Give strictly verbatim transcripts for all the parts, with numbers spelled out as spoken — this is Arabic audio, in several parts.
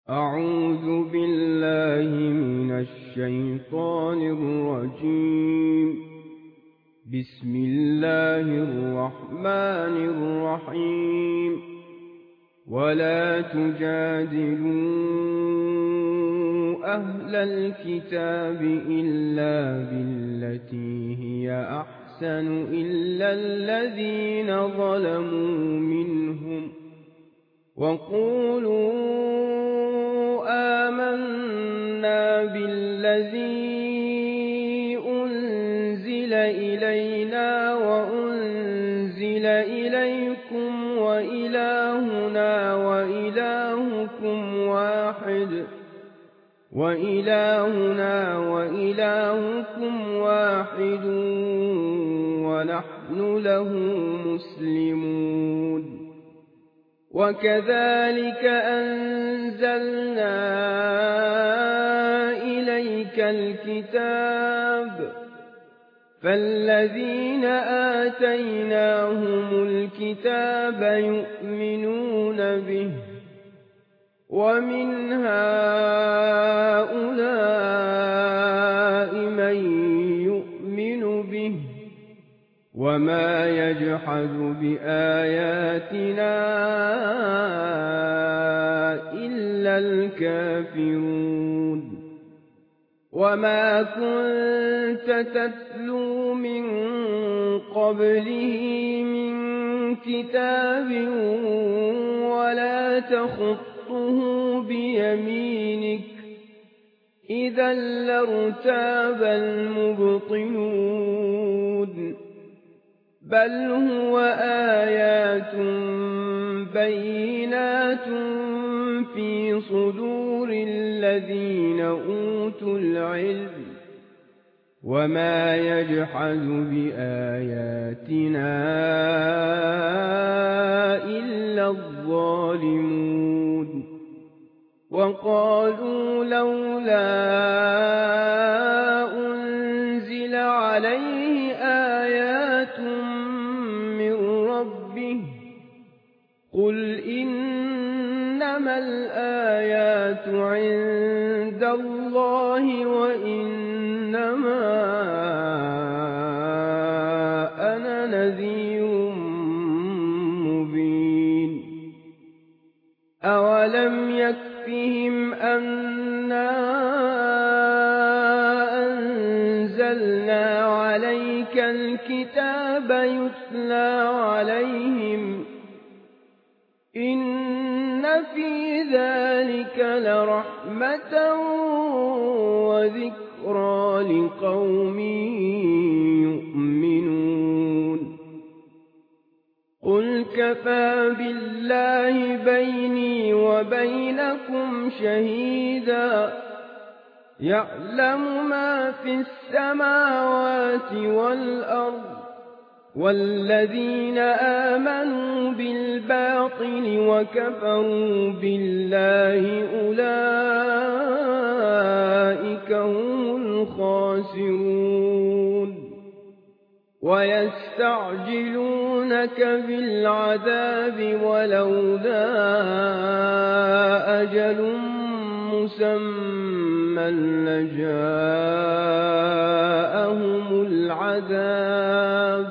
أعوذ بالله من الشيطان الرجيم. بسم الله الرحمن الرحيم. ولا تجادلوا أهل الكتاب إلا بالتي هي أحسن إلا الذين ظلموا منهم وقولوا آمنا بالذي أنزل إلينا وأنزل إليكم وإلهنا وإلهكم واحد وإلهنا وإلهكم واحد ونحن له مسلمون. وكذلك أنزلنا إليك الكتاب فالذين آتيناهم الكتاب يؤمنون به ومن هؤلاء من يؤمن به وما يجحد بآياتنا إلا الكافرون. وما كنت تتلو من قبله من كتاب ولا تخطه بيمينك إذا لارتاب المبطلون. بل هو آيات بينات في صدور الذين أوتوا العلم وما يجحد بآياتنا إلا الظالمون. وقالوا لولا أنزل عليه آيات من ربه قل إنما الآيات عند الله وإنما أنا نذير مبين. أولم يكفهم أنا أنزلنا عليك الكتاب يتلى عليهم إن في ذلك لرحمة وذكرى لقوم يؤمنون. قل كفى بالله بيني وبينكم شهيدا يعلم ما في السماوات والأرض والذين آمنوا بالباطل وكفروا بالله أولئك هم الخاسرون. ويستعجلونك بالعذاب ولولا أجل مسمى لجاءهم العذاب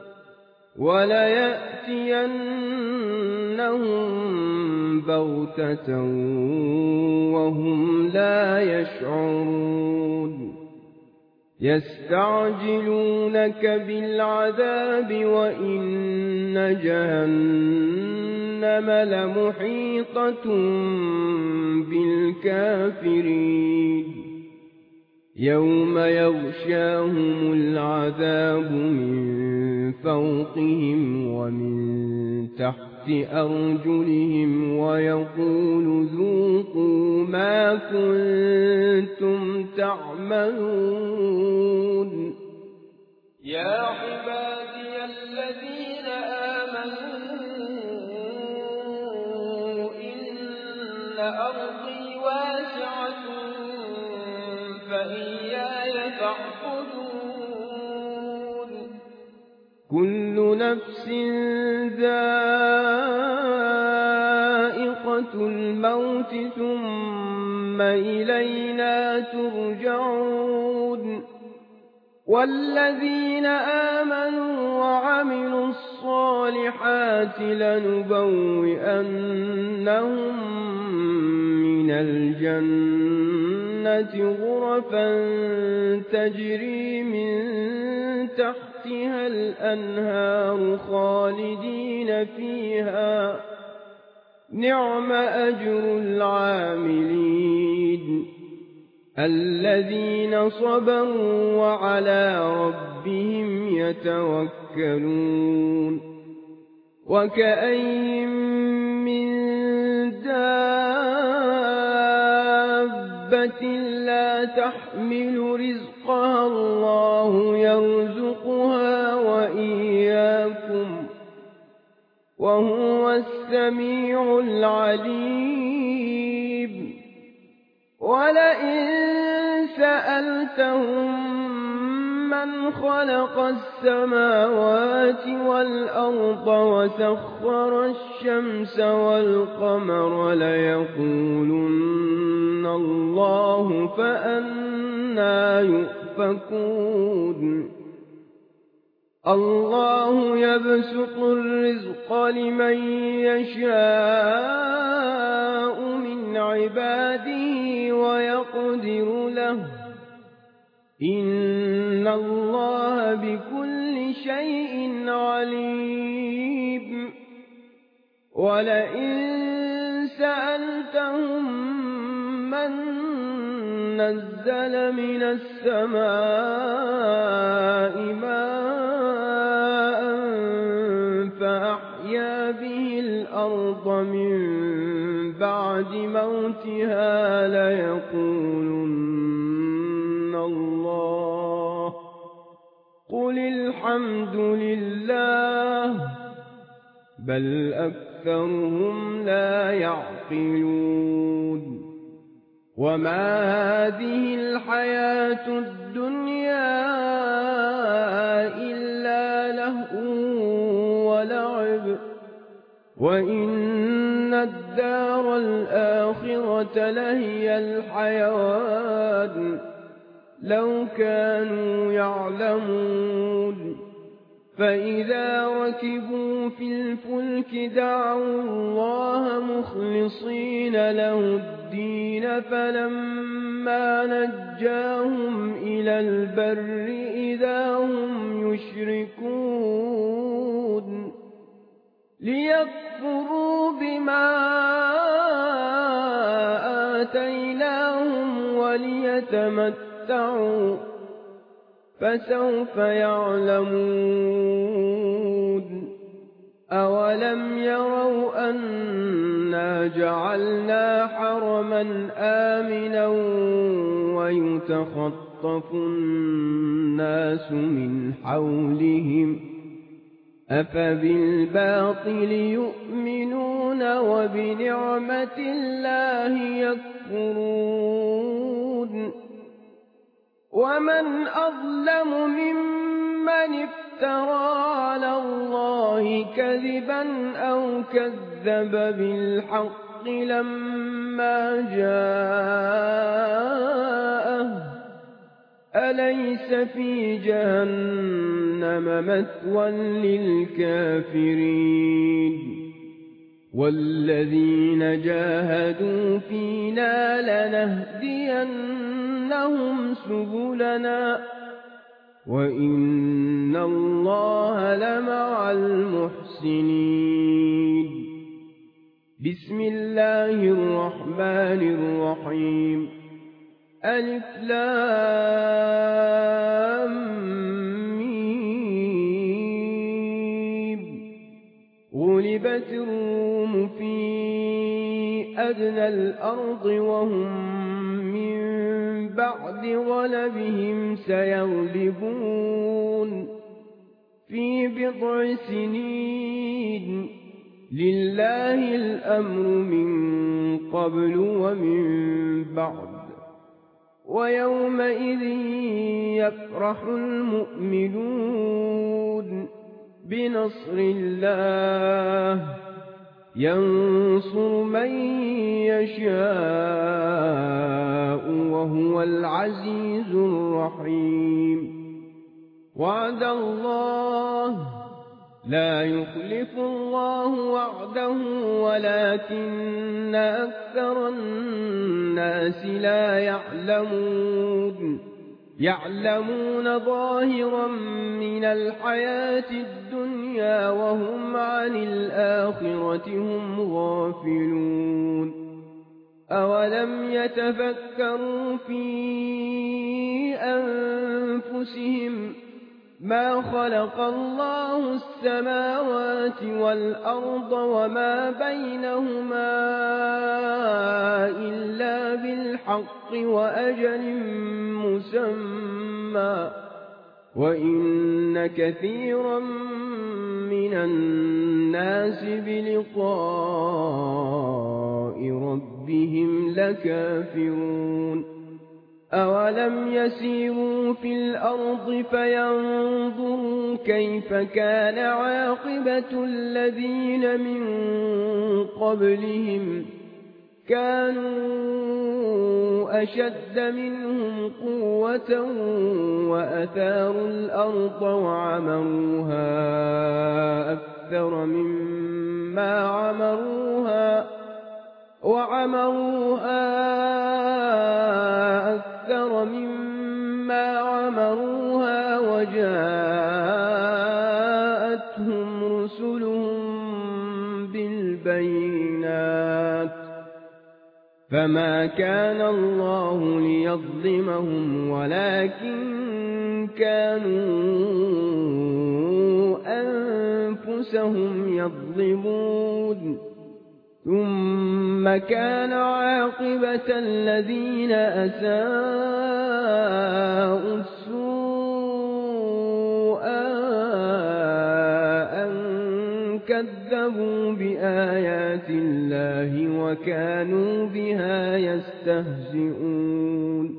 وليأتينهم بغتة وهم لا يشعرون. يستعجلونك بالعذاب وإن جهنم لمحيطة بالكافرين. يوم يغشاهم العذاب من فوقهم ومن تحت أرجلهم ويقول ذوقوا ما كنتم تعملون. يا عبادي الذين آمنوا إن أرضي واسعة فإياي فاعبدون. كل نفس ذائقة الموت ثم إلينا ترجعون والذين آمنوا وعملوا الصالحات لنبوئنهم من الجنة غرفا تجري من تحتها الأنهار خالدين فيها نعم أجر العاملين الذين صبروا وعلى ربهم يتوكلون وكأين من دابة لا تحمل رزقها الله يرزقها وإياكم وهو السميع العليم ولئن سألتهم من خلق السماوات والأرض وسخر الشمس والقمر ليقولن الله فأنى يؤفكون الله يبسط الرزق لمن يشاء من عباده ويقدر له إن الله بكل شيء عليم ولئن سألتهم من نزل من السماء ماء فأحيا به الأرض من بعد موتها ليقولن الله قل الحمد لله بل أكثرهم لا يعقلون وما هذه الحياة الدنيا إلا لهو ولعب وإن الدار الآخرة لهي الحيوان لو كانوا يعلمون فإذا ركبوا في الفلك دعوا الله مخلصين له الدين فلما نجاهم إلى البر إذا هم يشركون ليكفروا بما آتيناهم وليتمتعوا فسوف يعلمون أولم يروا أنا جعلنا حرما آمنا ويتخطف الناس من حولهم أفبالباطل يؤمنون وبنعمة الله يكفرون ومن أظلم ممن افترى على الله كذبا أو كذب بالحق لما جاءه أليس في جهنم مثوى للكافرين والذين جاهدوا فينا لنهدينهم سبلنا وإن الله لمع المحسنين بسم الله الرحمن الرحيم ألف لام ميم غلبت الروم في أدنى الأرض وهم من بعد غلبهم سيغلبون في بضع سنين لله الأمر من قبل ومن بعد ويومئذ يفرح المؤمنون بنصر الله ينصر من يشاء وهو العزيز الرحيم وعد الله لا يخلف الله وعده ولكن أكثر الناس لا يعلمون يعلمون ظاهرا من الحياة الدنيا وهم عن الآخرة هم غافلون أولم يتفكروا في أنفسهم ما خلق الله السماوات والأرض وما بينهما إلا بالحق وأجل مسمى وإن كثيرا من الناس بلقاء ربهم لكافرون أولم يسيروا في الأرض فينظروا كيف كان عاقبة الذين من قبلهم كانوا أشد منهم قوة وأثاروا الأرض وعمروها أكثر مما عمروها وعمروها أكثر مما عمروها وجاءتهم رسلهم بالبينات فما كان الله ليظلمهم ولكن كانوا أنفسهم يظلمون ثم كان عاقبة الذين أساءوا السوء أن كذبوا بآيات الله وكانوا بها يستهزئون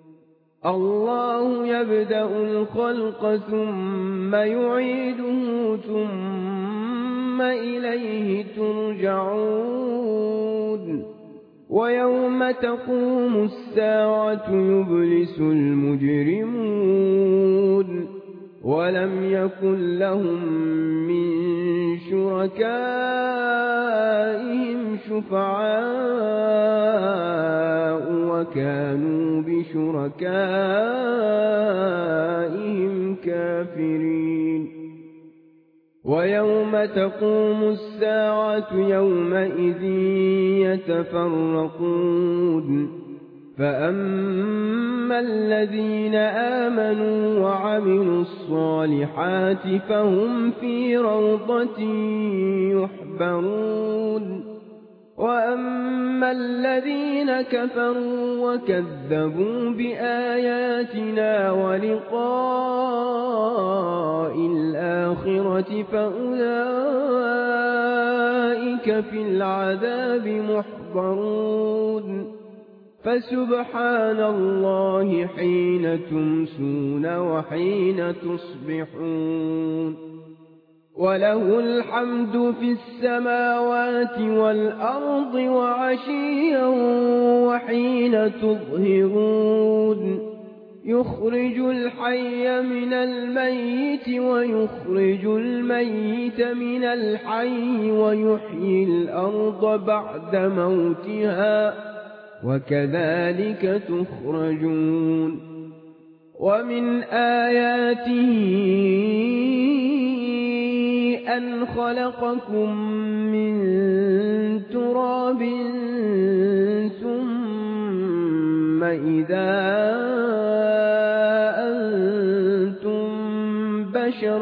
الله يبدأ الخلق ثم يعيده ثم إليه ترجعون ويوم تقوم الساعة يبلس المجرمون ولم يكن لهم من شركائهم شفعاء وكانوا بشركائهم كافرين ويوم تقوم الساعة يومئذ يتفرقون فأما الذين آمنوا وعملوا الصالحات فهم في روضة يحبرون وأما الذين كفروا وكذبوا بآياتنا ولقاء الآخرة فأولئك في العذاب محضرون فسبحان الله حين تمسون وحين تصبحون وله الحمد في السماوات والأرض وعشيا وحين تظهرون يخرج الحي من الميت ويخرج الميت من الحي ويحيي الأرض بعد موتها وكذلك تخرجون ومن آياته أن خلقكم من تراب ثم إذا أنتم بشر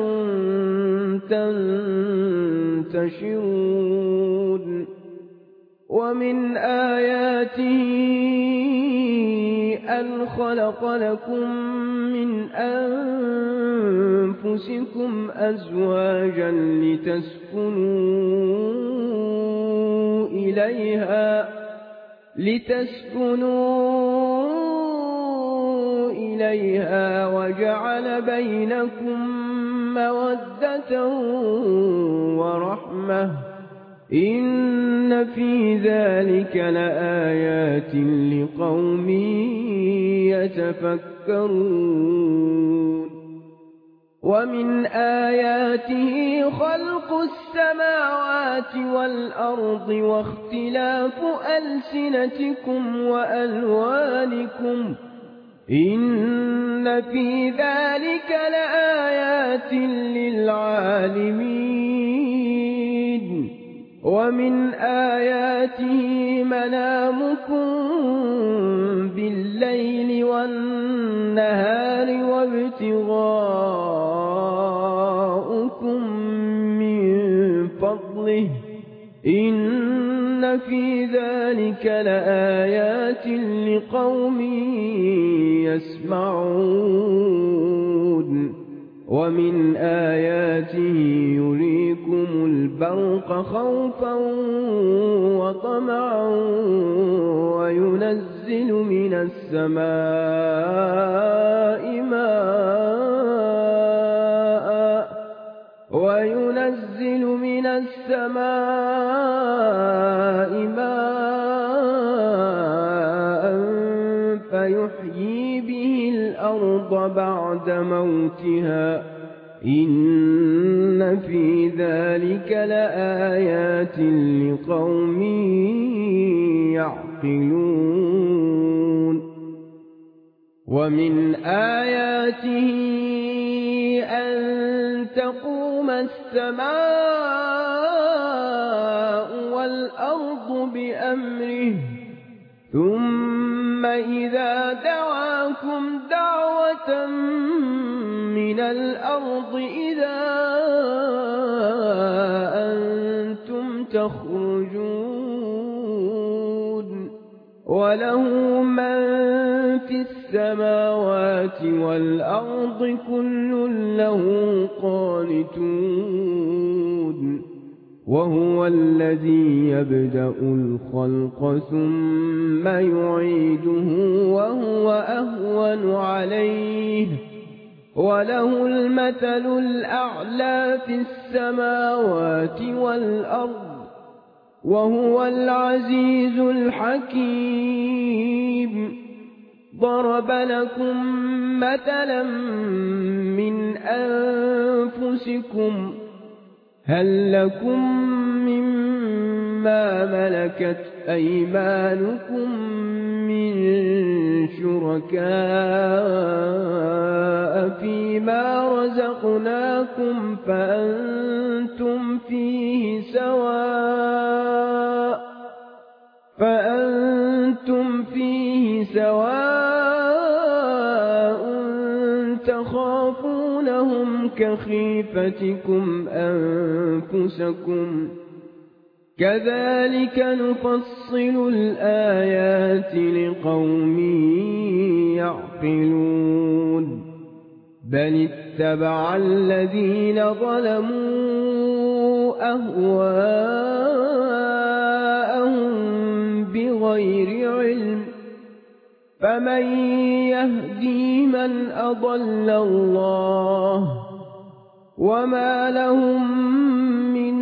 تنتشرون ومن آياته أن خلق لكم من أنفسكم أزواجا لتسكنوا إليها لتسكنوا إليها وجعل بينكم مودة ورحمة إن في ذلك لآيات لقوم يتفكرون ومن آياته خلق السماوات والأرض واختلاف ألسنتكم وألوانكم إن في ذلك لآيات للعالمين ومن آياته منامكم بالليل والنهار وابتغاؤكم من فضله إن في ذلك لآيات لقوم يسمعون ومن آياته يريكم البرق خوفا وطمعا وينزل من السماء ماء وينزل من السماء ماء فيحيي به الأرض بعد موتها إن في ذلك لآيات لقوم يعقلون ومن آياته أن تقوم السماء والأرض بأمره ثم إذا دعاكم دعوة من الأرض إذا أنتم تخرجون وله من في السماوات والأرض كل له قانتون وهو الذي يبدأ الخلق ثم يعيده وهو أهون عليه وله المثل الأعلى في السماوات والأرض وهو العزيز الحكيم ضرب لكم مثلا من أنفسكم هل لكم مما ملكت أيمانكم من شركاء فيما رزقناكم فأنتم فيه سواء فأنتم فيه سواء تخافونهم كخيفتكم أنفسكم كذلك نفصل الآيات لقوم يعقلون بل اتبع الذين ظلموا أهواءهم بغير علم فمن يهدي من أضل الله وما لهم من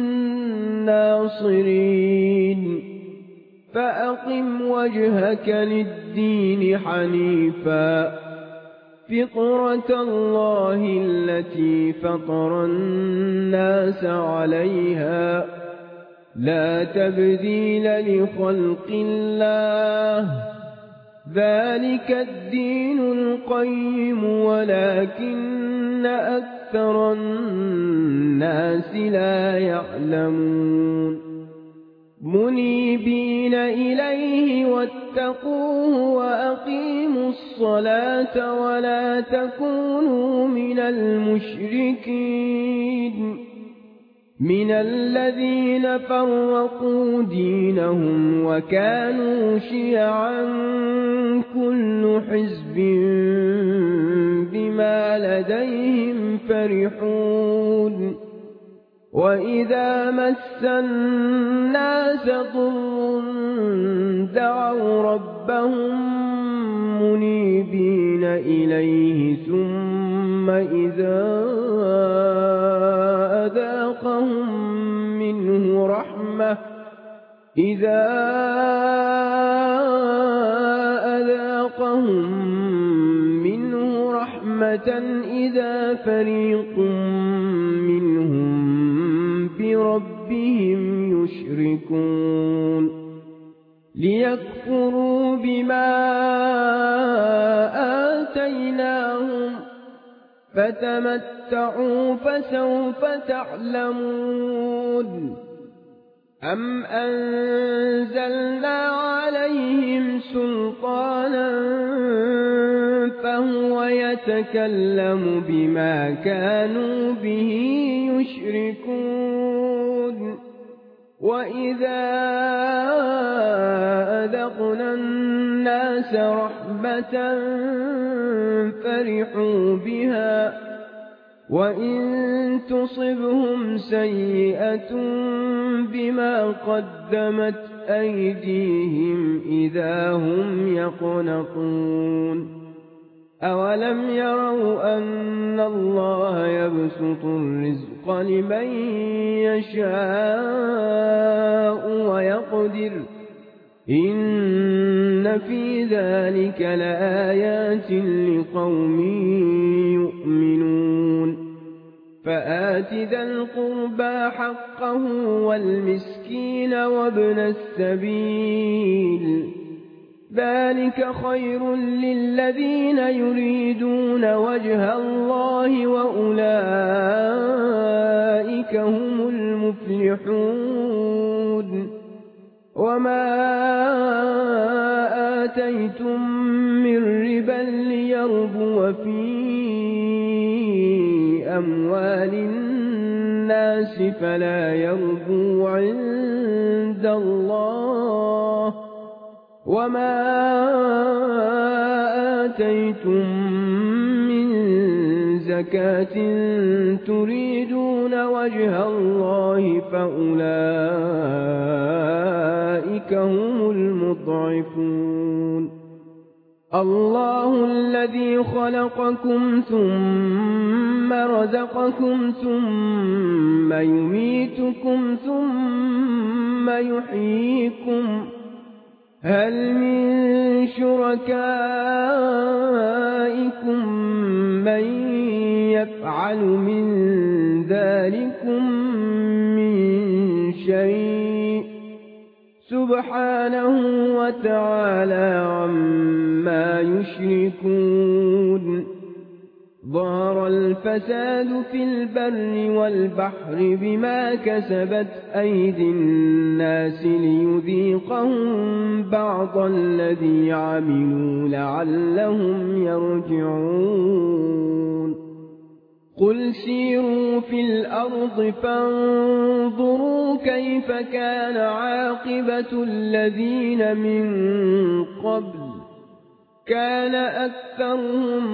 ناصرين فأقم وجهك للدين حنيفا فطرة الله التي فطر الناس عليها لا تبديل لخلق الله ذلك الدين القيم ولكن أكثر الناس لا يعلمون منيبين إليه واتقوه وأقيموا الصلاة ولا تكونوا من المشركين من الذين فرقوا دينهم وكانوا شيعا كل حزب بما لديهم فرحون وإذا مس الناس ضر دعوا ربهم منيبين إليه ثم إذا أذاقهم منه رحمة رحمة إذا أذاقهم منه رحمة إذا فريق منهم بربهم يشركون ليكفروا بما آتيناهم فتمتعوا فسوف تعلمون أم أنزلنا عليهم سلطانا فهو يتكلم بما كانوا به يشركون وإذا أذقنا الناس رحمة فرحوا بها وإن تصبهم سيئة بما قدمت أيديهم إذا هم يقنطون أولم يروا أن الله يبسط الرزق لمن يشاء ويقدر إن في ذلك لآيات لقوم يؤمنون فآت ذا القربى حقه والمسكين وابن السبيل ذلك خير للذين يريدون وجه الله وأولئك هم المفلحون وما آتيتم من ربا ليربو في أموال الناس فلا يربو عند الله وما آتيتم من زكاة تريدون وجه الله فأولئك هم المضعفون الله الذي خلقكم ثم رزقكم ثم يميتكم ثم يحييكم هل من شركائكم من يفعل من ذلكم من شيء سبحانه وتعالى عما يشركون ظهر الفساد في البر والبحر بما كسبت أيدي الناس ليذيقهم بعض الذي عملوا لعلهم يرجعون قل سيروا في الأرض فانظروا كيف كان عاقبة الذين من قبل كان أكثرهم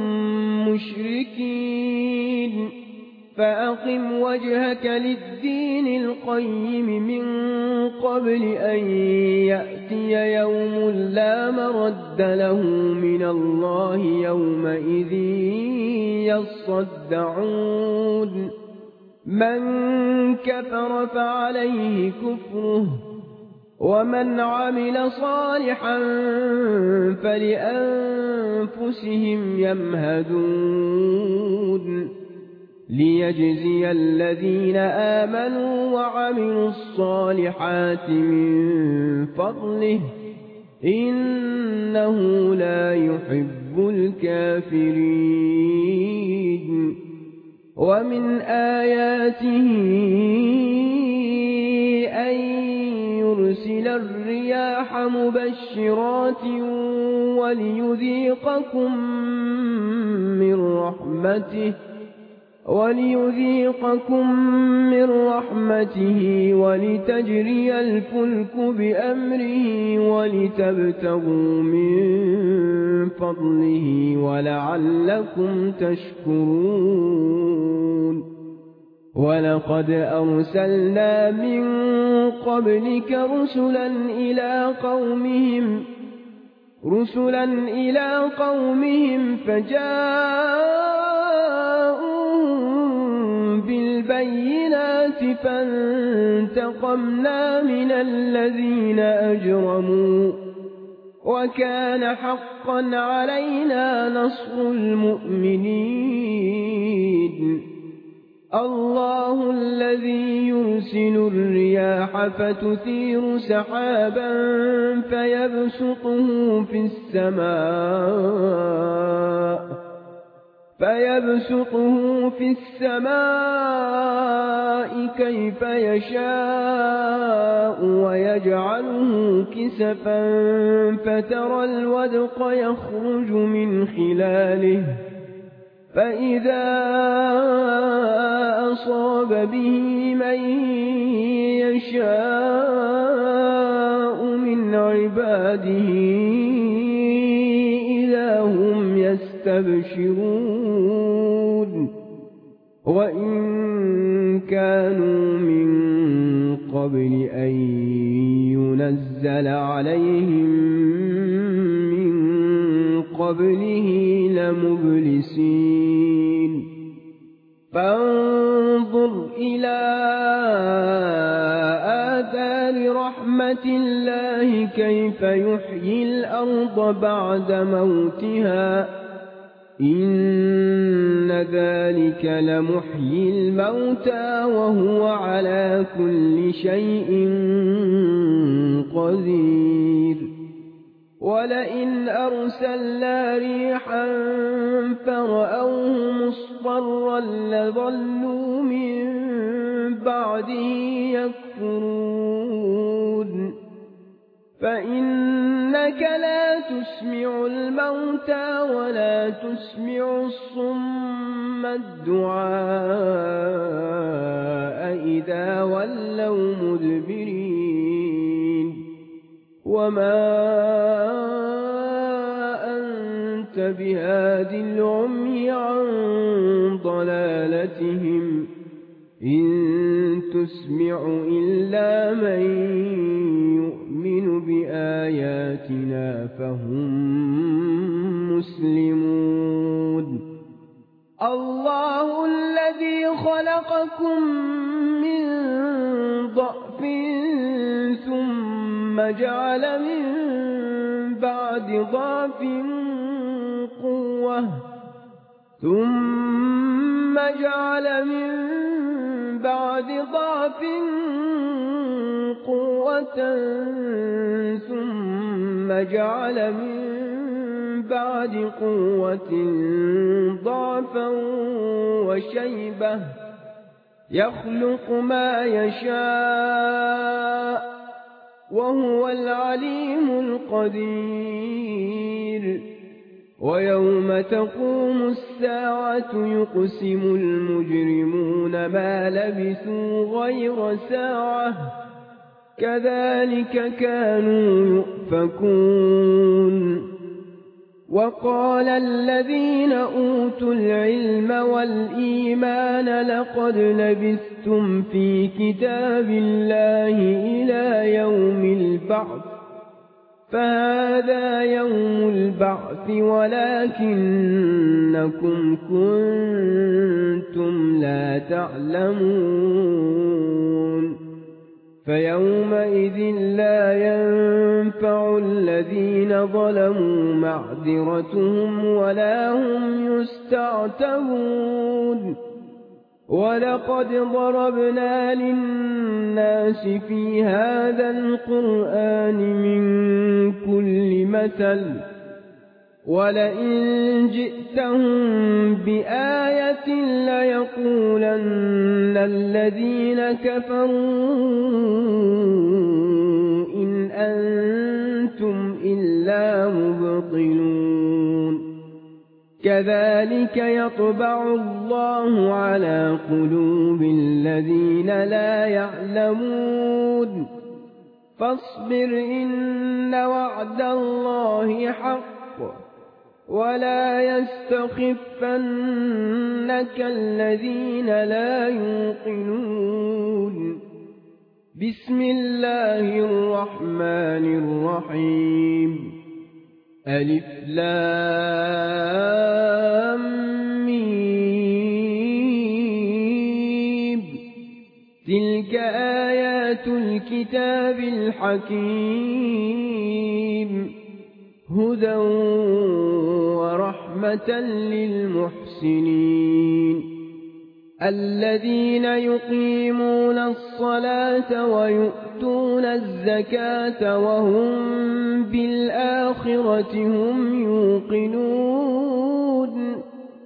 مشركين فأقم وجهك للدين القيم من قبل أن يأتي يوم لا مرد له من الله يومئذ يصدعون من كفر فعليه كفره ومن عمل صالحا فلأنفسهم يمهدون ليجزي الذين آمنوا وعملوا الصالحات من فضله إنه لا يحب الكافرين ومن آياته أن يرسل الرياح مبشرات وليذيقكم من رحمته وليذيقكم من رحمته ولتجري الفلك بأمره ولتبتغوا من فضله ولعلكم تشكرون ولقد أرسلنا من قبلك رسلا إلى قومهم رسلا إلى قومهم فجاءوا بالبينات فانتقمنا من الذين أجرموا وكان حقا علينا نصر المؤمنين الله الذي يرسل الرياح فتثير سحابا فيبسطه في السماء فيبسطه في السماء كيف يشاء ويجعله كسفا فترى الودق يخرج من خلاله فإذا أصاب به من يشاء من عباده إذا هم يستبشرون وإن كانوا من قبل أن ينزل عليهم من قبله لمبلسين فانظر إلى آثار رحمة الله كيف يحيي الأرض بعد موتها إن ذلك لمحيي الموتى وهو على كل شيء قدير ولئن أرسلنا ريحا فرأوه مصفرا لظلوا من بعده يكفرون فإنك لا تسمع الموتى ولا تسمع الصم الدعاء إذا ولوا مدبرين وما أنت بهاد العمي عن ضلالتهم إن تسمع إلا من يؤمن بآياتنا فهم مسلمون الله الذي خلقكم من ضعف ثم جعل من بعد ضعف قوة ثم جعل من بعد ضعف قوة ثم جعل من بعد قوة ضعفا وشيبة يخلق ما يشاء وهو العليم القدير ويوم تقوم الساعة يقسم المجرمون ما لبثوا غير ساعة كذلك كانوا يؤفكون وقال الذين أوتوا العلم والإيمان لقد لبثتم في كتاب الله إلى يوم البعث فهذا يوم البعث ولكنكم كنتم لا تعلمون فيومئذ لا ينفع الذين ظلموا معذرتهم ولا هم يستعتبون ولقد ضربنا للناس في هذا القرآن من كل مثل ولئن جئتهم بآية ليقولن الذين كفروا إن أنتم إلا مبطلون كذلك يطبع الله على قلوب الذين لا يعلمون فاصبر إن وعد الله حق ولا يستخفنك الذين لا يوقنون بسم الله الرحمن الرحيم ألف لام ميم تلك آيات الكتاب الحكيم هدى ورحمة للمحسنين الذين يقيمون الصلاة ويؤتون الزكاة وهم بالآخرة هم يوقنون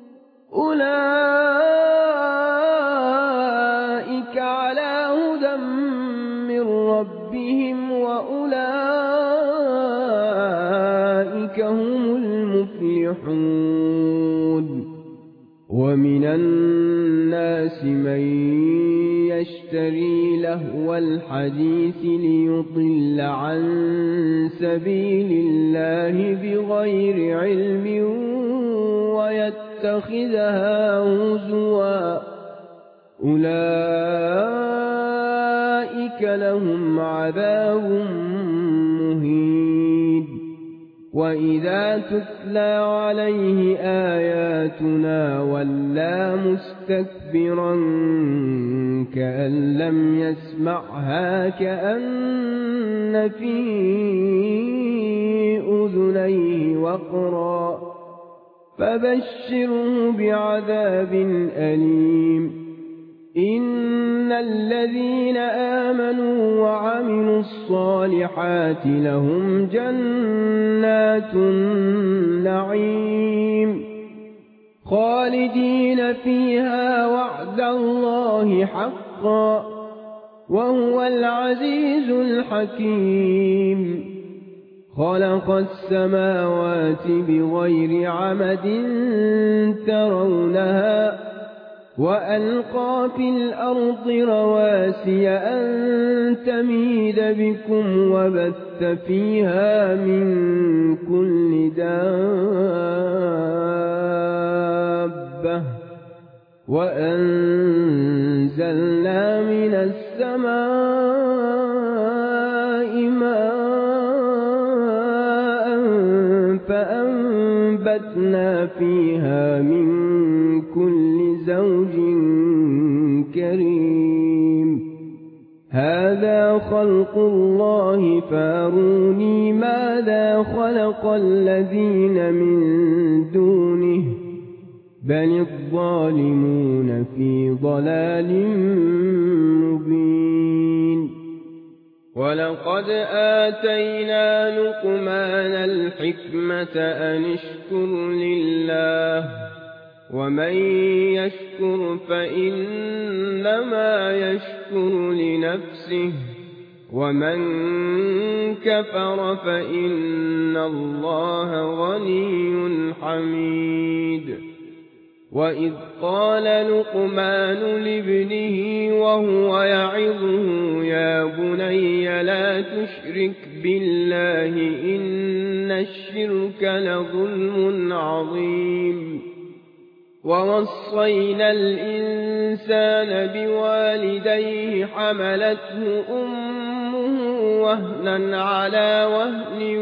أولئك على هدى من ربهم وأولئك هم المفلحون ومن الناس من يشتري لهو الحديث ليضل عن سبيل الله بغير علم ويتخذها هزوا أولئك لهم عذاب مهين وإذا تتلى عليه آياتنا ولى مستكبرا كأن لم يسمعها كأن في أذنيه وقرا فبشره بعذاب أليم إن الذين آمنوا وعملوا الصالحات لهم جنات النعيم خالدين فيها وعد الله حقا وهو العزيز الحكيم خلق السماوات بغير عمد ترونها وألقى في الأرض رواسي أن تميد بكم وبث فيها من كل دابة وأنزلنا من السماء ماء فأنبتنا فيها من كل زوج كريم هذا خلق الله فاروني ماذا خلق الذين من دونه بل الظالمون في ضلال مبين ولقد آتينا لقمان الحكمة أن اشكر لله ومن يشكر فإنما يشكر لنفسه ومن كفر فإن الله غني حميد وإذ قال لقمان لابنه وهو يعظه يا بني لا تشرك بالله إن الشرك لظلم عظيم ووصينا الإنسان بوالديه حملته أمه وهنا على وهن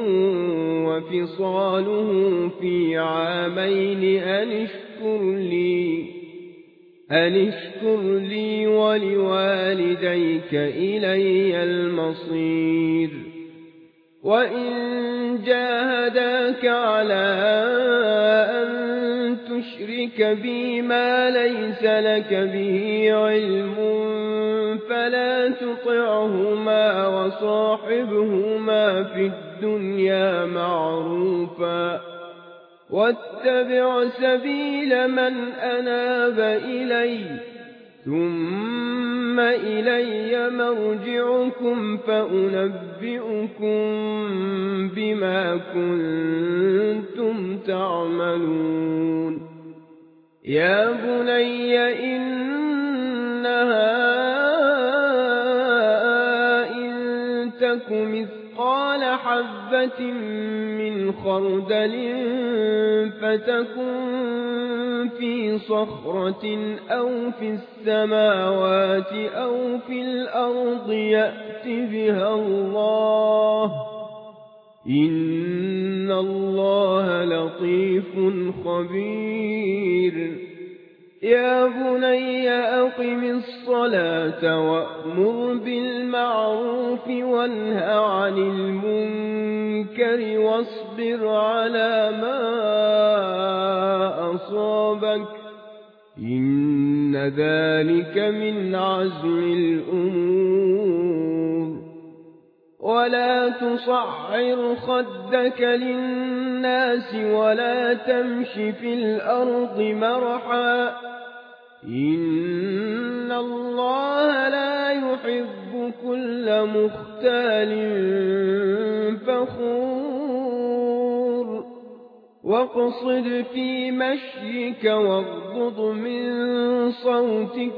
وفصاله في عامين أن اشكر لي أن اشكر لي ولوالديك إلي المصير وإن جاهداك على أن تشرك بي ما ليس لك به علم فلا تطعهما وصاحبهما في الدنيا معروفا واتبع سبيل من أناب إلي ثم إلي مرجعكم فأنبئكم بما كنتم تعملون يا بني إنها إن تك مثقال حبة من خردل فتكن في صخرة أو في السماوات أو في الأرض يأت بها الله إن الله لطيف خبير يا بني أقم الصلاة وأمر بالمعروف وانه عن المنكر واصبر على ما أصابك إن ذلك من عزم الأمور ولا تصعر خدك للناس ولا تمش في الأرض مرحا إن الله لا يحب كل مختال فخور واقصد في مشيك واغضض من صوتك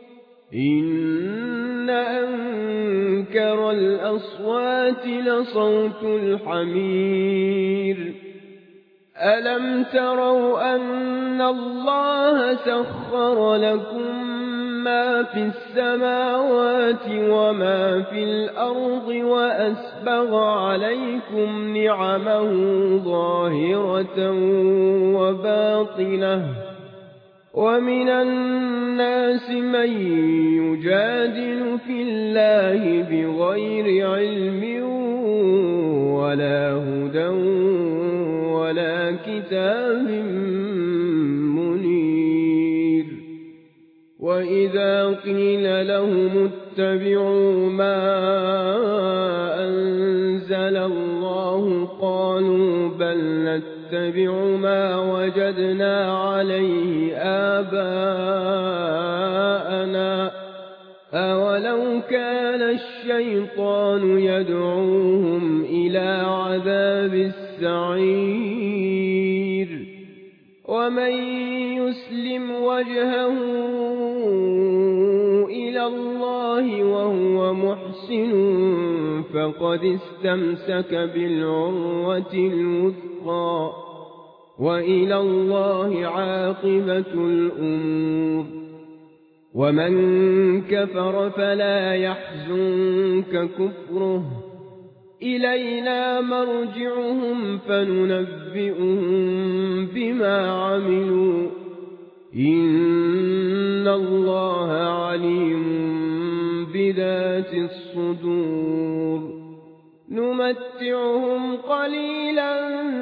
إن أنكر الأصوات لصوت الحمير ألم تروا أن الله سخر لكم ما في السماوات وما في الأرض وأسبغ عليكم نعمه ظاهرة وباطنة ومن الناس من يجادل في الله بغير علم ولا هدى ولا كتاب منير وإذا قيل لهم اتبعوا ما أنزل الله قالوا بل نتبع ما وجدنا عليه آباءنا أولو كان الشيطان يدعوهم إلى عذاب السعير ومن يسلم وجهه إلى الله وهو محسن فقد استمسك بالعروة الوثقى وإلى الله عاقبة الأمور ومن كفر فلا يحزنك كفره إلينا مرجعهم فننبئهم بما عملوا إن الله عليم بذات الصدور نمتعهم قليلا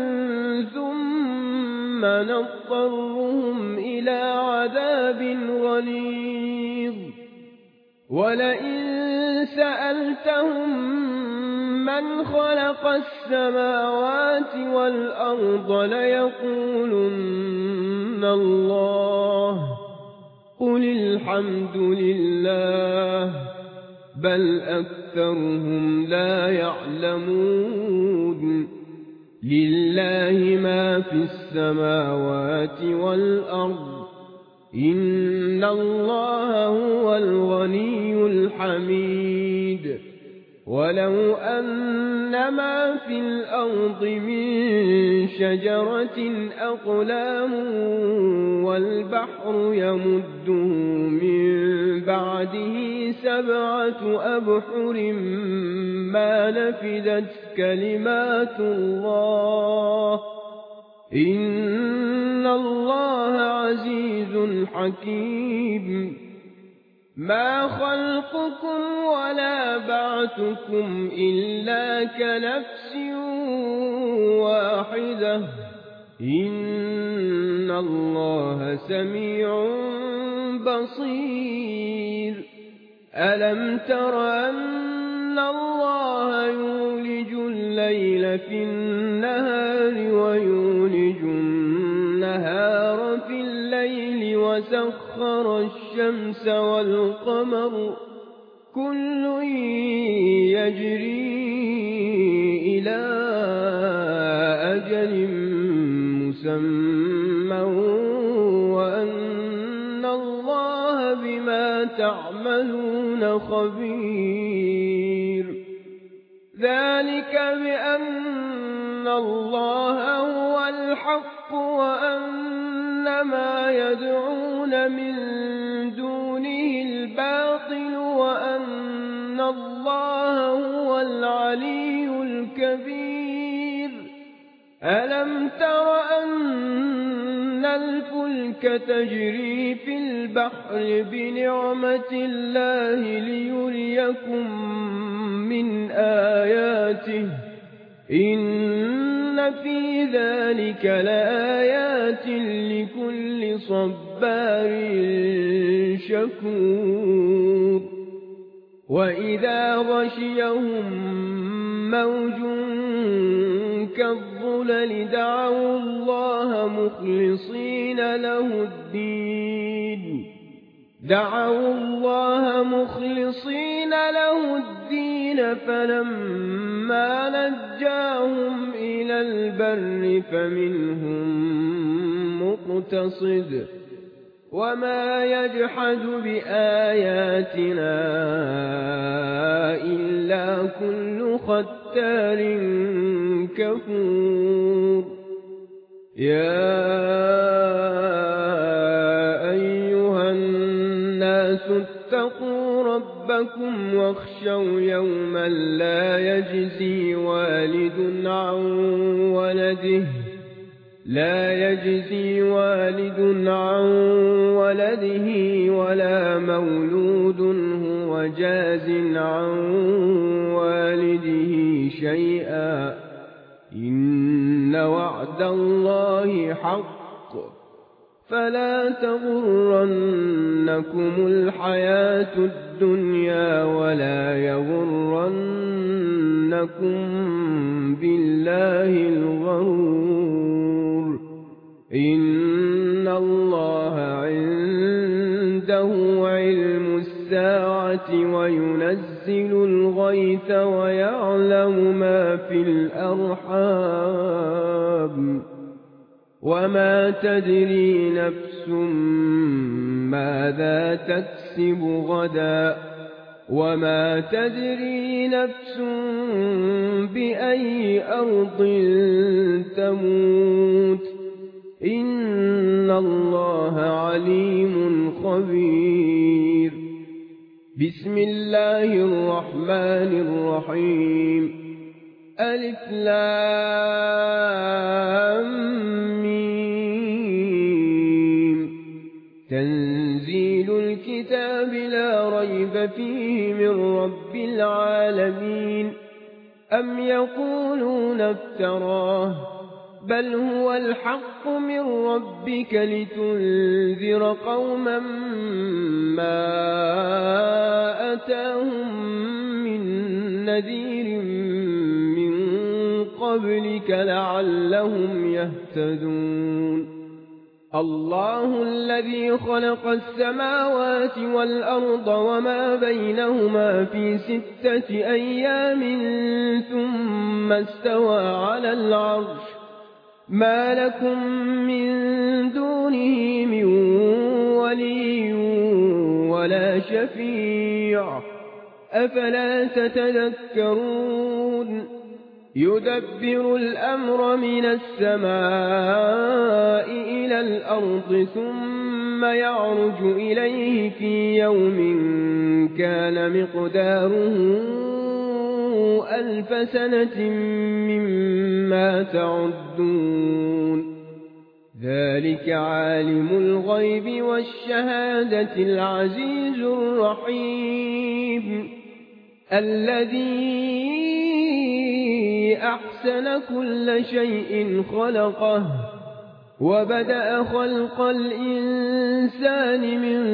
ثم نضطرهم إلى عذاب غليظ ولئن سألتهم من خلق السماوات والأرض ليقولن الله قل الحمد لله بل أكثرهم لا يعلمون لله ما في السماوات والأرض إن الله هو الغني الحميد ولو أن ما في الأرض من شجرة أقلام والبحر يمده من بعده سبعة أبحر ما نفدت كلمات الله إن الله عزيز حكيم ما خلقكم ولا بعثكم إلا كنفس واحدة إن الله سميع بصير ألم تر أن الله يولج الليل في النهار ويولج النهار في الليل وسخر الشمس والقمر كل يجري إلى أجل مسمى وأن الله بما تعملون خبير ذلك بأن الله هو الحق وأن ما يدعون من دونه الباطل وأن الله هو العلي الكبير ألم تر أن الفلك تجري في البحر بنعمة الله ليريكم من آياته إن في ذلك لآيات لكل صبار شكور وإذا غشيهم موج كالظلل دعوا الله مخلصين له الدين دعوا الله مخلصين له الدين فلما نجاهم إلى البر فمنهم مقتصد وما يجحد بآياتنا إلا كل ختار كفور يا أيها الناس اتقوا ربكم واخشوا يوما لا يجزي والد عن ولده لا يجزي والد عن ولده ولا مولود هو جاز عن والده شيئا إن وعد الله حق فلا تغرنكم الحياة الدنيا ولا يغرنكم بالله الغرور إن الله عنده علم الساعة وينزل الغيث ويعلم ما في الأرحام وما تدري نفس ماذا تكسب غدا وما تدري نفس بأي أرض تموت إن الله عليم خبير بسم الله الرحمن الرحيم ألف لام ميم تنزيل الكتاب لا ريب فيه من رب العالمين أم يقولون افتراه بل هو الحق من ربك لتنذر قوما ما أتاهم من نذير من قبلك لعلهم يهتدون الله الذي خلق السماوات والأرض وما بينهما في ستة أيام ثم استوى على العرش ما لكم من دونه من ولي ولا شفيع أفلا تتذكرون يدبر الأمر من السماء إلى الأرض ثم يعرج إليه في يوم كان مقداره ألف سنة مما تعدون ذلك عالم الغيب والشهادة العزيز الرحيم الذي أحسن كل شيء خلقه وبدأ خلق الإنسان من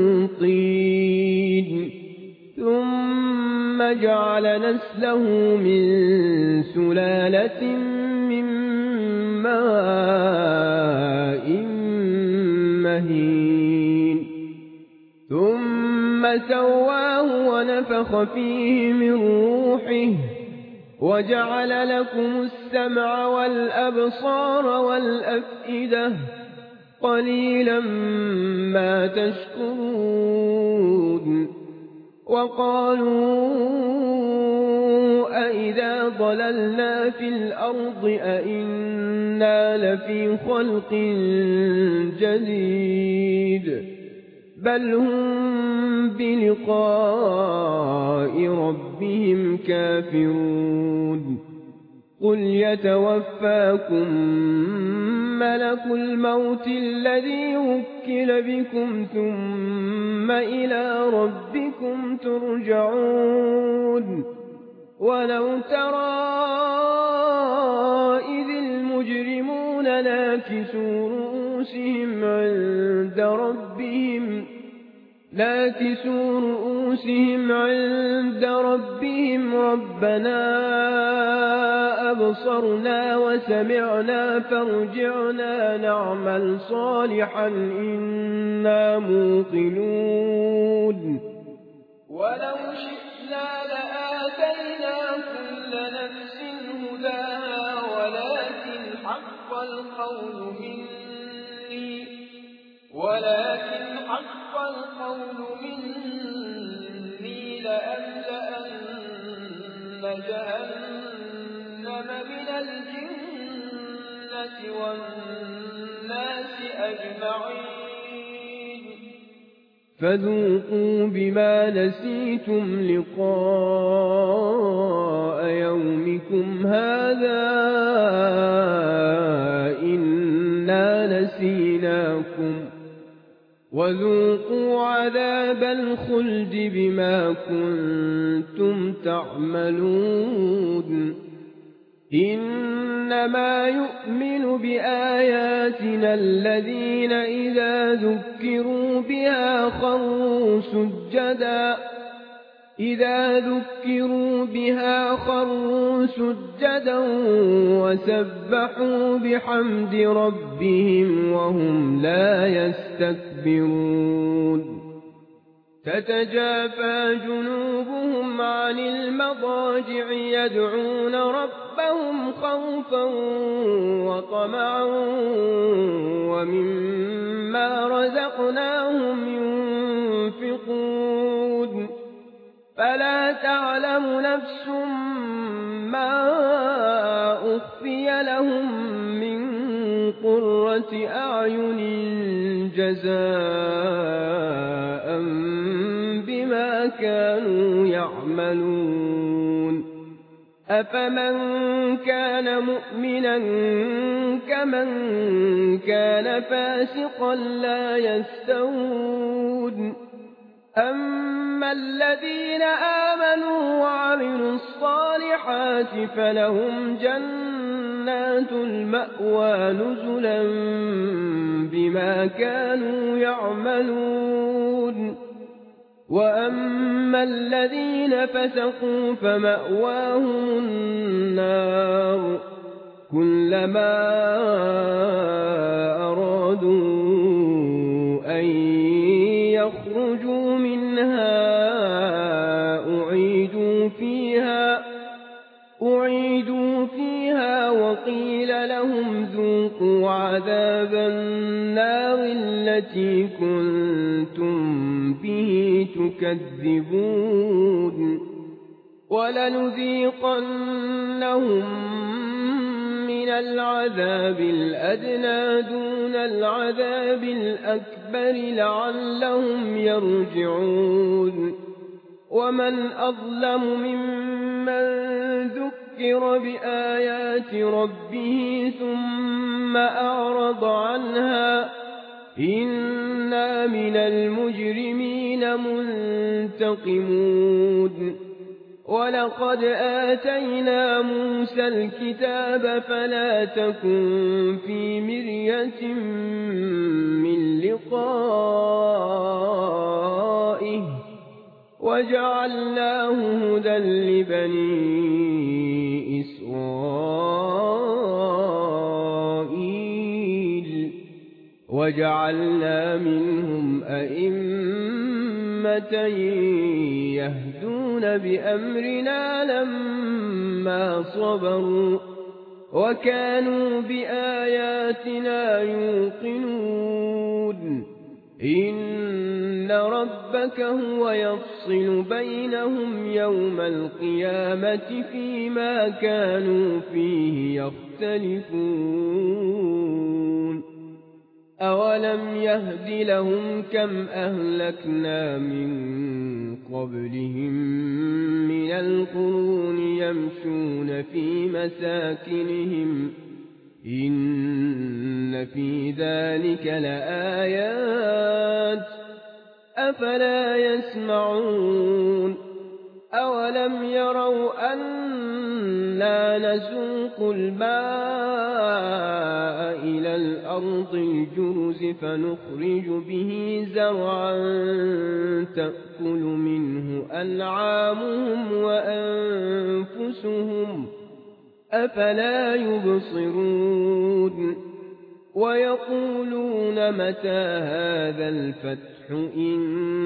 طين ثم جعل نسله من سلالة من ماء مهين ثم سواه ونفخ فيه من روحه وجعل لكم السمع والأبصار والأفئدة قليلا ما تشكرون وقالوا أئذا ضللنا في الأرض أئنا لفي خلق جديد بل هم بلقاء ربهم كافرون قل يتوفاكم ملك الموت الذي وكل بكم ثم إلى ربكم ترجعون ولو ترى إذ المجرمون ناكسوا رؤوسهم عند ربهم ناكسوا رؤوسهم عند ربهم ربنا أبصرنا وسمعنا فارجعنا نعمل صالحا إنا موقنون ولو شئنا لآتينا كل نفس هداها ولكن حق القول مني ولكن حق القول مني لأملأن جهنم من الجنة والناس أجمعين فذوقوا بما نسيتم لقاء يومكم هذا إنا نسيناكم وذوقوا عذاب الخلد بما كنتم تعملون إنما يؤمن بآياتنا الذين إذا ذكروا بها خروا سجدا إذا ذكروا بها خروا سجدا وسبحوا بحمد ربهم وهم لا يستكبرون تتجافى جنوبهم عن المضاجع يدعون ربهم خوفا وطمعا ومما رزقناهم ينفقون فلا تعلم نفس ما أخفي لهم من قرة أعين جزاء بما كانوا يعملون أفمن كان مؤمنا كمن كان فاسقا لا يستوون أما الذين آمنوا وعملوا الصالحات فلهم جنات المأوى نزلا بما كانوا يعملون وأما الذين فسقوا فمأواهم النار كلما أرادوا أن يخرجوا منها أعيدوا فيها أعيدوا فيها وقيل لهم ذوقوا عذاب النار التي كنتم به تكذبون ولنذيقنهم من العذاب الأدنى دون العذاب الأكبر لعلهم يرجعون ومن أظلم ممن ذكر بآيات ربه ثم أعرض عنها إنا من المجرمين منتقمون ولقد آتينا موسى الكتاب فلا تكن في مرية من لقائه وجعلناه هدى لبني إسرائيل وجعلنا منهم أئمة يهدون بأمرنا لما صبروا وكانوا بآياتنا يوقنون إن ربك هو يفصل بينهم يوم القيامة فيما كانوا فيه يختلفون أولم يهد لهم كم أهلكنا من قبلهم من القرون يمشون في مساكنهم إن في ذلك لآيات أفلا يسمعون أولم يروا أنا نسوق الماء إلى الأرض الجرز فنخرج به زرعا تأكل منه أنعامهم وأنفسهم أفلا يبصرون ويقولون متى هذا الفتح إن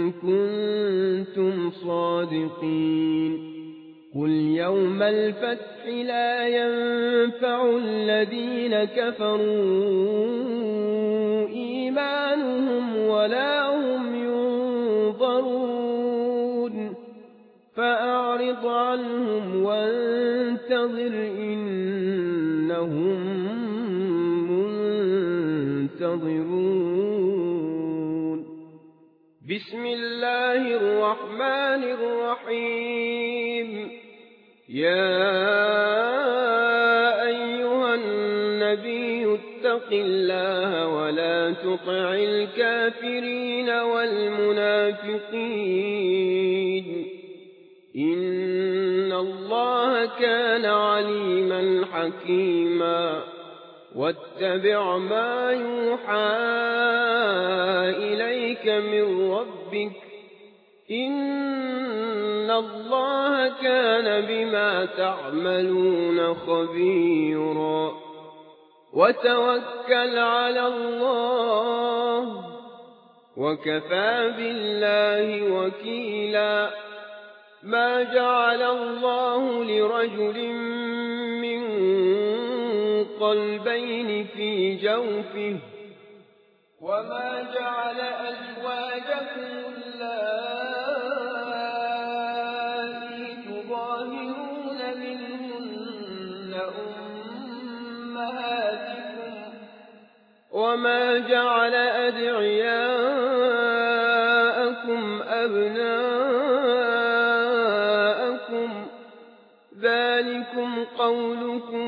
كنتم صادقين قل يوم الفتح لا ينفع الذين كفروا إيمانهم ولا هم ينظرون فأعرض عنهم وانتظر إنهم منتظرون بسم الله الرحمن الرحيم يا أيها النبي اتق الله ولا تطع الكافرين والمنافقين إن الله كان عليما حكيما واتبع ما يوحى إليك من ربك إن الله كان بما تعملون خبيرا وتوكل على الله وكفى بالله وكيلا ما جعل الله لرجل من قلبين في جوفه وما جعل أزواجكم اللائي تظاهرون منهن أمهاتكم وما جعل أدعياءكم أبناءكم ذلكم قولكم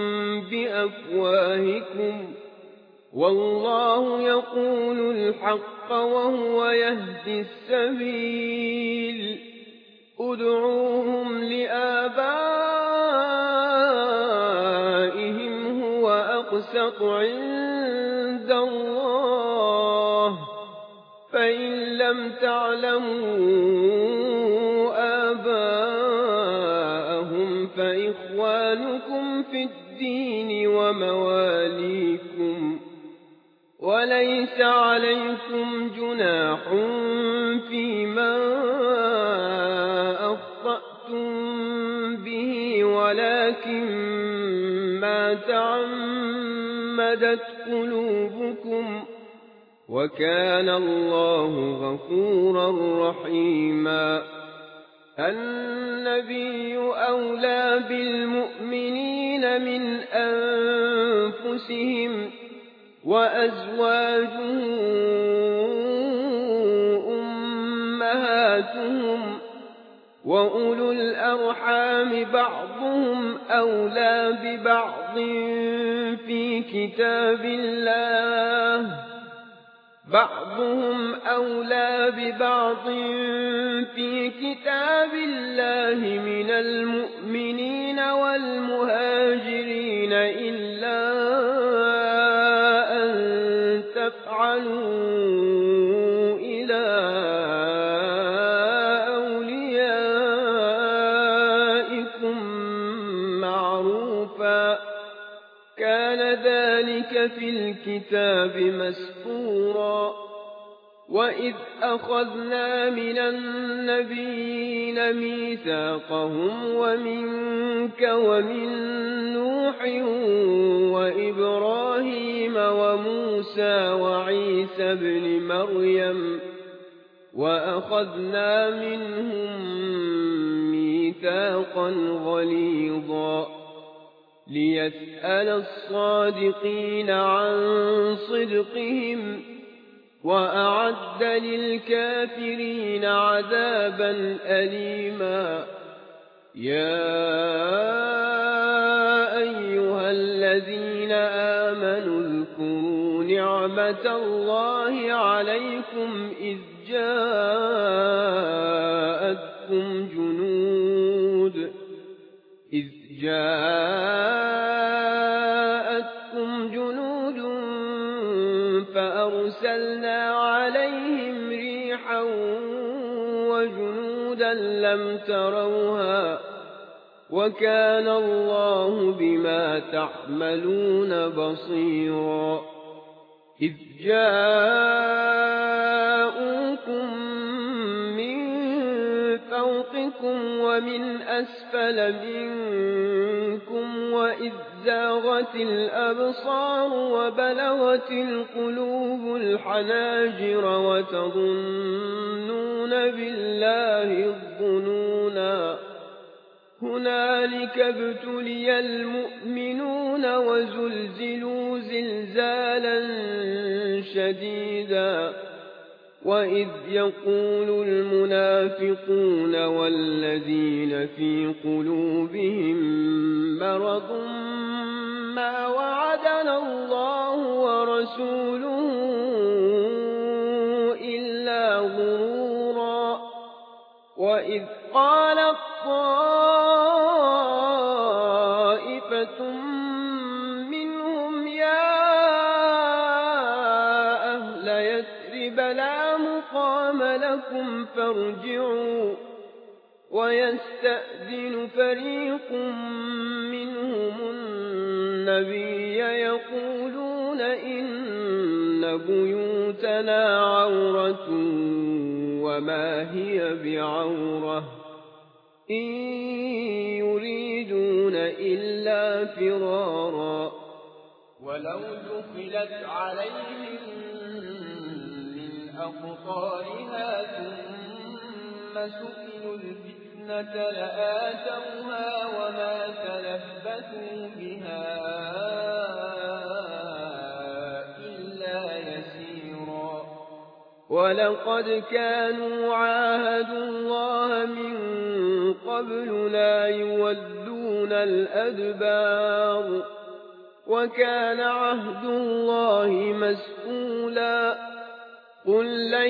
بأفواهكم والله يقول الحق وهو يهدي السبيل ادعوهم لآبائهم هو أقسط عند الله فإن لم تعلموا آباءهم فإخوانكم في الدين ومواليكم وليس عليكم جناح فيما أخطأتم به ولكن ما تعمدت قلوبكم وكان الله غفورا رحيما النبي أولى بالمؤمنين من أنفسهم وأزواجه أمهاتهم وأولو الأرحام بعضهم أولى ببعض في كتاب الله بعضهم أولى ببعض في كتاب الله من المؤمنين والمهاجرين إلا أن تفعلوا إلى أوليائكم معروفا كان ذلك في الكتاب مسطورا وإذ أخذنا من النبيين ميثاقهم ومنك ومن نوح وإبراهيم وموسى وعيسى ابن مريم وأخذنا منهم ميثاقا غليظا ليسأل الصادقين عن صدقهم وأعد للكافرين عذابا أليما يا أيها الذين آمنوا اذكروا نعمة الله عليكم إذ جاءتكم جنود إذ جاءتكم جنود فأرسلنا عليهم ريحا وجنودا لم تروها وكان الله بما تعملون بصيرا إذ جاءوكم من فوقكم ومن أسفل منكم وإذ زاغت الأبصار وبلغت القلوب الحناجر وتظنون بالله الظنونا هنالك ابتلي المؤمنون وزلزلوا زلزالا شديدا وإذ يقول المنافقون والذين في قلوبهم مرض ما وعدنا الله ورسوله إلا غرورا وإذ قالت طائفة منهم يا أهل يثرب لا مقام لكم فارجعوا ويستأذن فريق منهم النبي يقولون إن بيوتنا عورة وما هي بعورة إن يريدون إلا فرارا ولو دخلت عليهم من أقطارها ثم سئلوا الفتنة لآتوها وما تلبثوا بها إلا يسيرا ولقد كانوا عاهدوا الله من قبل لا يولون الأدبار وكان عهد الله مسئولا قل لن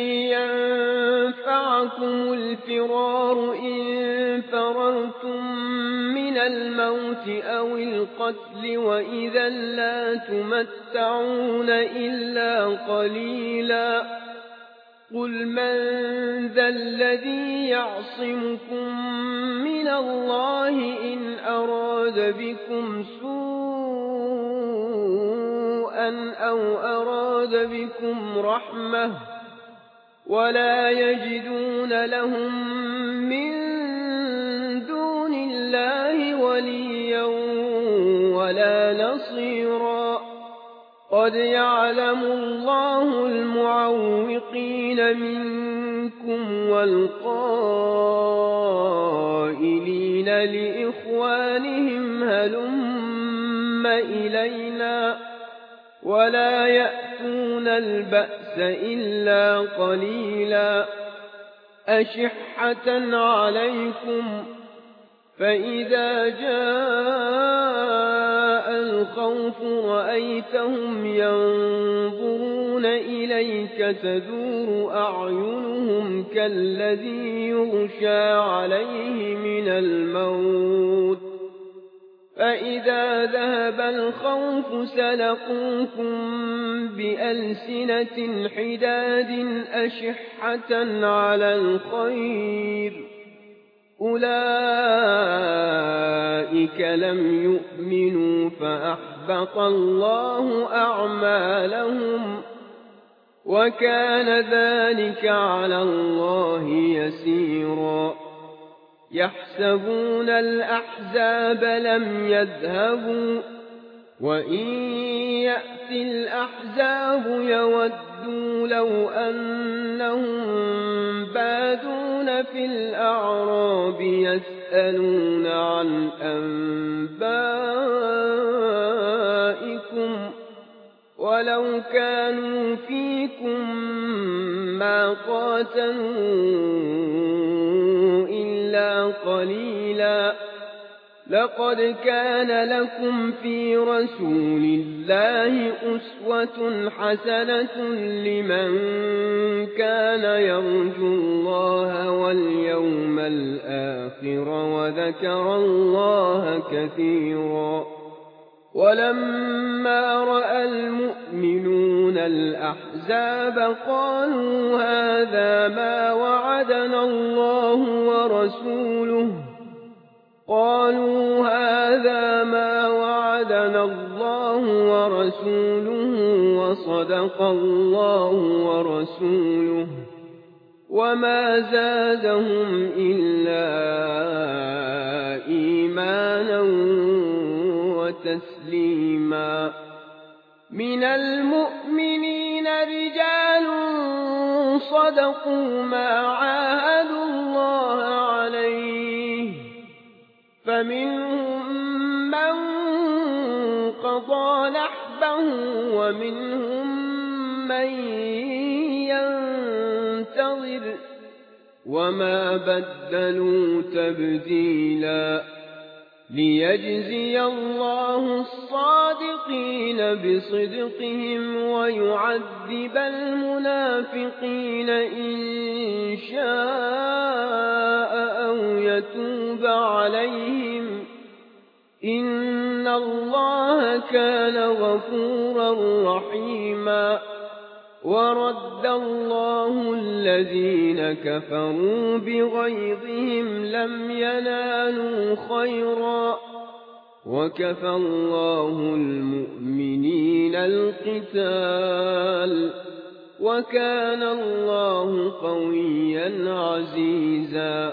ينفعكم الفرار إن فررتم من الموت أو القتل وإذا لا تمتعون إلا قليلا قل من ذا الذي يعصمكم من الله إن أراد بكم سوءا أو أراد بكم رحمة ولا يجدون لهم من دون الله وليا ولا نصيرا قد يعلم الله المعوقين منكم والقائلين لإخوانهم هلم إلينا ولا يأتون البأس إلا قليلا أشحة عليكم فإذا جاء الخوف رأيتهم ينظرون إليك تدور أعينهم كالذي يغشى عليه من الموت فإذا ذهب الخوف سلقوكم بألسنة حداد أشحة على الخير أولئك لم يؤمنوا فأحبط الله أعمالهم وكان ذلك على الله يسيرا يحسبون الأحزاب لم يذهبوا وإن يأتي الأحزاب يودوا لو أنهم بادون في الأعراب يسألون عن أنبائهم ولو كانوا فيكم ما قاتلوا إلا قليلا لقد كان لكم في رسول الله أسوة حسنة لمن كان يرجو الله واليوم الآخر وذكر الله كثيرا. ولما رأى المؤمنون الأحزاب قالوا هذا ما وعدنا الله ورسوله قالوا هذا ما وعدنا الله ورسوله وصدق الله ورسوله وما زادهم إلا إيمانا وتسليما. من المؤمنين رجال صدقوا ما عاهدوا الله عليه فمنهم من قضى نحبه ومنهم من ينتظر وما بدلوا تبديلا. ليجزي الله الصادقين بصدقهم ويعذب المنافقين إن شاء أو يتوب عليهم إن الله كان غفورا رحيما. ورد الله الذين كفروا بغيظهم لم ينالوا خيرا وكفى الله المؤمنين القتال وكان الله قويا عزيزا.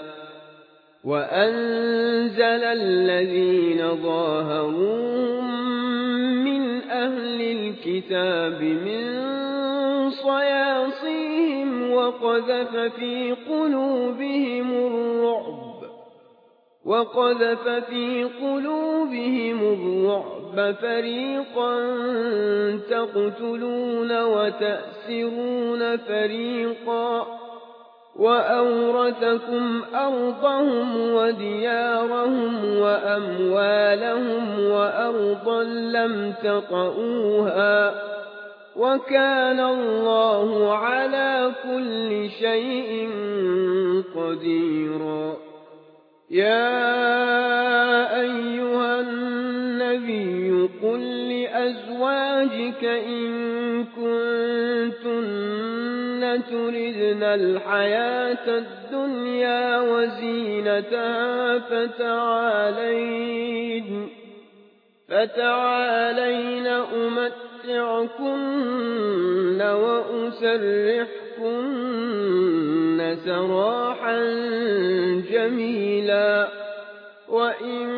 وأنزل الذين ظاهروهم من أهل الكتاب من صياصيهم وقذف في قلوبهم الرعب وقذف في قلوبهم الرعب فريقا تقتلون وتأسرون فريقا وأورثكم أرضهم وديارهم وأموالهم وأرضا لم تطئوها وكان الله على كل شيء قديرا. يا أيها النبي قل لأزواجك إن كنتن تردن الحياة الدنيا وزينتها فتعالين فتعالين أمتعكن وأسرحكن سراحا جميلا. وإن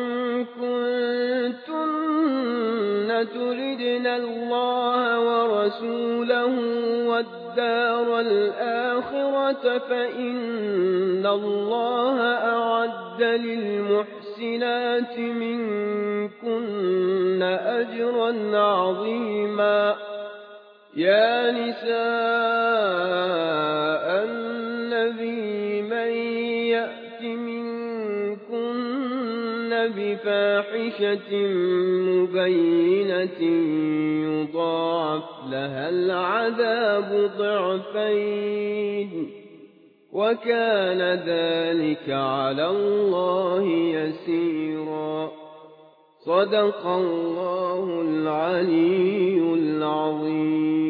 كنتن تردن الله ورسوله والدار الآخرة فإن الله أعد للمحسنات منكن أجرا عظيما. يا نساء النبي من يأت منكن بفاحشة مبينة يضاعف لها العذاب ضعفين وكان ذلك على الله يسيرا. صدق الله العلي العظيم.